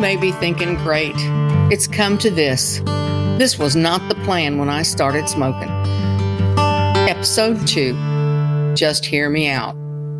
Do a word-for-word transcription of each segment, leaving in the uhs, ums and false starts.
may be thinking, great, it's come to this. This was not the plan when I started smoking. Episode two, Just Hear Me Out.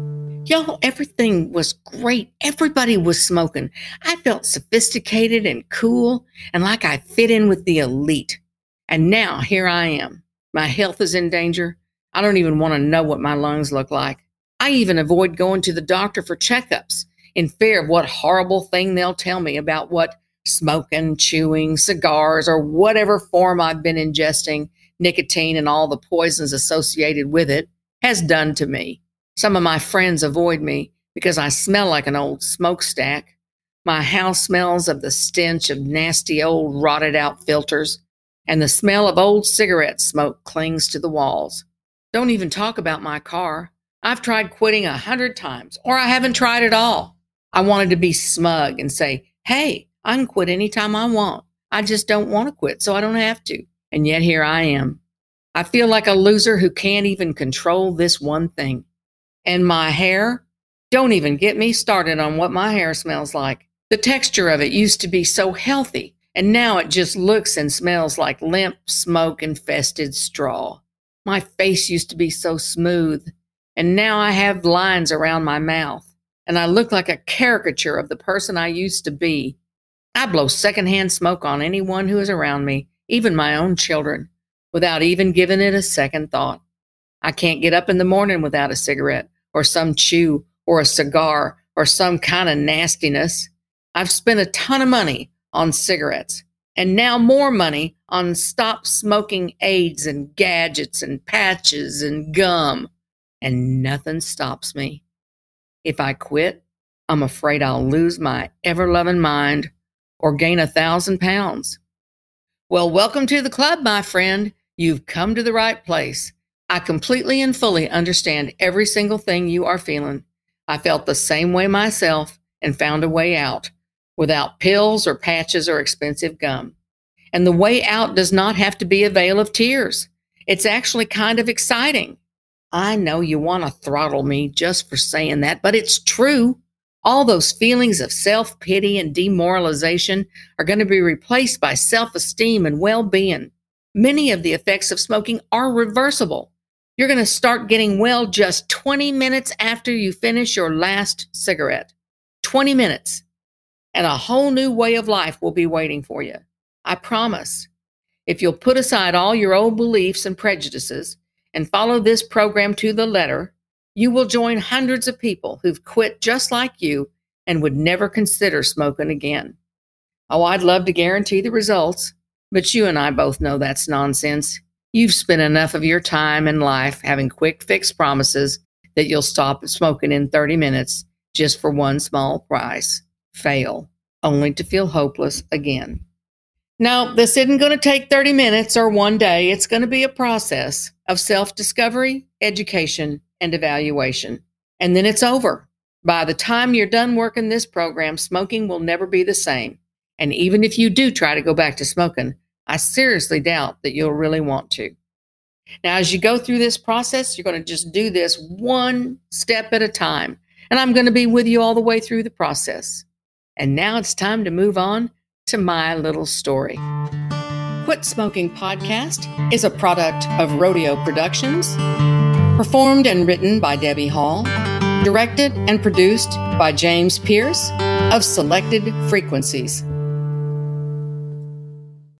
Y'all, everything was great. Everybody was smoking. I felt sophisticated and cool and like I fit in with the elite. And now here I am. My health is in danger. I don't even want to know what my lungs look like. I even avoid going to the doctor for checkups in fear of what horrible thing they'll tell me about what smoking, chewing, cigars, or whatever form I've been ingesting, nicotine and all the poisons associated with it, has done to me. Some of my friends avoid me because I smell like an old smokestack. My house smells of the stench of nasty old rotted out filters, and the smell of old cigarette smoke clings to the walls. Don't even talk about my car. I've tried quitting a hundred times, or I haven't tried at all. I wanted to be smug and say, hey, I can quit anytime I want. I just don't want to quit, so I don't have to. And yet here I am. I feel like a loser who can't even control this one thing. And my hair? Don't even get me started on what my hair smells like. The texture of it used to be so healthy, and now it just looks and smells like limp, smoke-infested straw. My face used to be so smooth, and now I have lines around my mouth, and I look like a caricature of the person I used to be. I blow secondhand smoke on anyone who is around me, even my own children, without even giving it a second thought. I can't get up in the morning without a cigarette, or some chew, or a cigar, or some kind of nastiness. I've spent a ton of money on cigarettes, and now more money on stop smoking aids and gadgets and patches and gum, and nothing stops me. If I quit, I'm afraid I'll lose my ever-loving mind or gain a thousand pounds. Well, welcome to the club, my friend. You've come to the right place. I completely and fully understand every single thing you are feeling. I felt the same way myself and found a way out, without pills or patches or expensive gum. And the way out does not have to be a vale of tears. It's actually kind of exciting. I know you want to throttle me just for saying that, but it's true. All those feelings of self-pity and demoralization are going to be replaced by self-esteem and well-being. Many of the effects of smoking are reversible. You're going to start getting well just twenty minutes after you finish your last cigarette. twenty minutes. And a whole new way of life will be waiting for you. I promise. If you'll put aside all your old beliefs and prejudices and follow this program to the letter, you will join hundreds of people who've quit just like you and would never consider smoking again. Oh, I'd love to guarantee the results, but you and I both know that's nonsense. You've spent enough of your time and life having quick fix promises that you'll stop smoking in thirty minutes just for one small price. Fail, only to feel hopeless again. No, this isn't going to take thirty minutes or one day. It's going to be a process of self-discovery, education, and evaluation. And then it's over. By the time you're done working this program, smoking will never be the same. And even if you do try to go back to smoking, I seriously doubt that you'll really want to. Now, as you go through this process, you're going to just do this one step at a time. And I'm going to be with you all the way through the process. And now it's time to move on to my little story. Quit Smoking Podcast is a product of Rodeo Productions, performed and written by Debbie Hall, directed and produced by James Pierce of Selected Frequencies.